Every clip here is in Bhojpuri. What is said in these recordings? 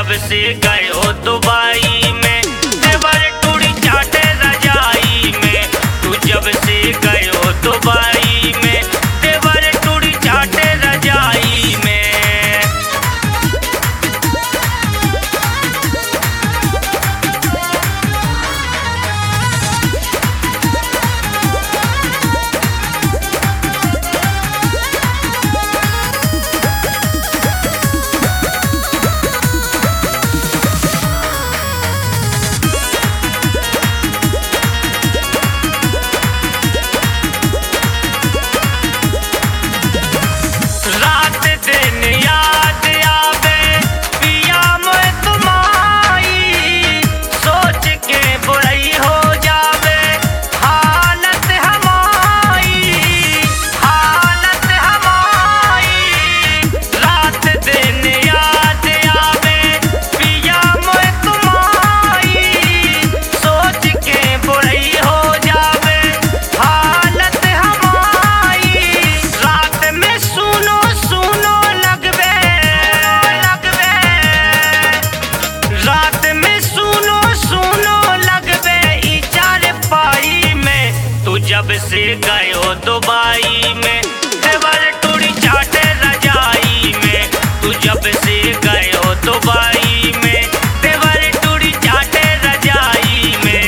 जब से गए हो दुबई में देवर टूड़ी चाटे रजाई में। तू जब से गए हो दुबई में देवर टूड़ी चाटे रजाई में। रात दिन याद आवे पिया मोए तुम्हारी, सोच के बुराई हो जावे हालत हमारी, हालत हमारी। रात दिन याद आवे पिया मोए तुम्हारी, सोच के बुराई हो जावे हालत हमारी। रात में सुनो सुनो लगवे लगवे, रात में सुनो सुनो लगवे ई चार पाई में। तू जब से गए हो दुबई में देवर टूड़ी चाटे रजाई में। तू जब से गए हो दुबई में देवर टूड़ी चाटे रजाई में।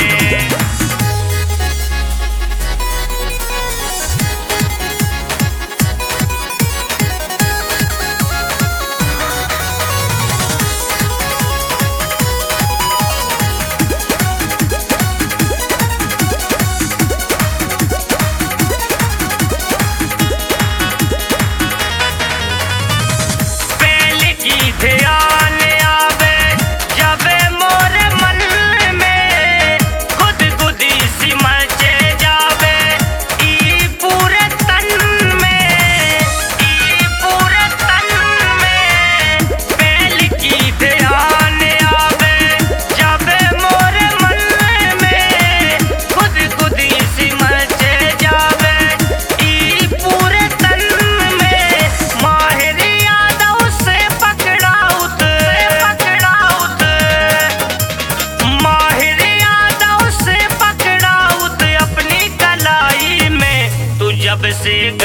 पहले की ध्यान आवे जबे मोरे मन में, खुद खुदी सी मचे जावे ई पूरे तन में, ई पूरे तन में। पहले की ध्यान आवे जबे मोरे मन में, खुद खुदी सी मचे जावे ई पूरे तन में। माहिर यादव से पकड़ाउत पकड़ाउत, माहिर यादव से पकड़ाउत अपनी कलाई में। तू जब से